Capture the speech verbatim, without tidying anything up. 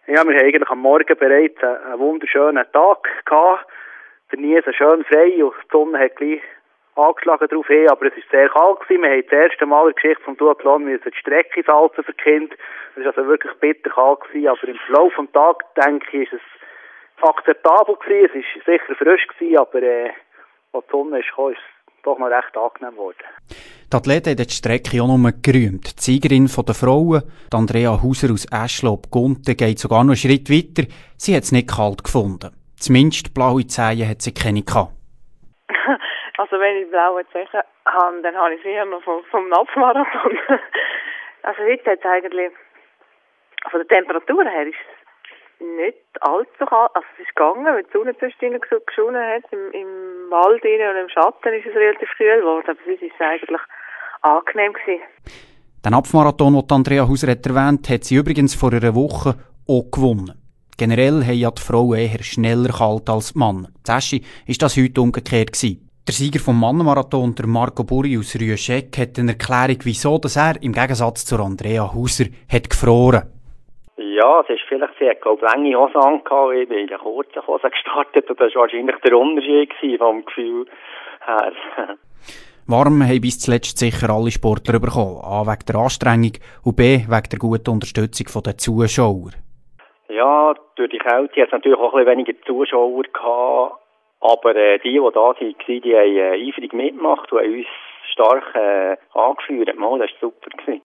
Ja, wir hatten eigentlich am Morgen bereits einen wunderschönen Tag gehabt. Der Niesen schön frei und die Sonne hat gleich angeschlagen drauf hin, aber es war sehr kalt gewesen. Wir haben das erste Mal in der Geschichte vom Duathlon müssen die Strecke salzen für die Kinder. Es war also wirklich bitter kalt gewesen, aber im Verlauf des Tages, denke ich, ist es akzeptabel gewesen. Es war sicher frisch gewesen, aber äh, als die Sonne ist gekommen, ist es doch noch recht angenehm geworden. Die Athleten haben die Strecke auch nur gerühmt. Die Siegerin der Frauen, die Andrea Hauser aus Eschlob-Gunten, geht sogar noch einen Schritt weiter. Sie hat es nicht kalt gefunden. Zumindest blaue Zehen hat sie keine gehabt. Also wenn ich blaue Zehen habe, dann habe ich sie immer vom, vom Napfmarathon. Also heute hat es eigentlich, von der Temperatur her ist es nicht allzu kalt. Also es ist gegangen, weil die Sonne zwischendrin geschonen hat, im, im Wald rein und im Schatten ist es relativ kühl geworden. Aber sonst ist es eigentlich angenehm gewesen. Den Napfmarathon, den Andrea Hauser hat erwähnt, hat sie übrigens vor einer Woche auch gewonnen. Generell haben ja die Frauen eher schneller kalt als die Männer. Zeschi war das heute umgekehrt gewesen. Der Sieger vom Mannenmarathon, der Marco Burri aus Rüescheck, hat eine Erklärung, wieso dass er im Gegensatz zur Andrea Hauser hat gefroren. Ja, es ist vielleicht, sie hat, glaube ich, lange Hosen angehabt, ich bin in den kurzen Hosen gestartet und das war wahrscheinlich der Unterschied vom Gefühl her. Warm haben bis zuletzt sicher alle Sportler bekommen. A, wegen der Anstrengung und B, wegen der guten Unterstützung der Zuschauer. Ja, durch die Kälte hat es natürlich auch ein bisschen weniger Zuschauer gehabt. Aber äh, die, die da waren, die haben äh, eifrig mitgemacht und haben uns stark äh, angeführt. Mal, das war super gewesen.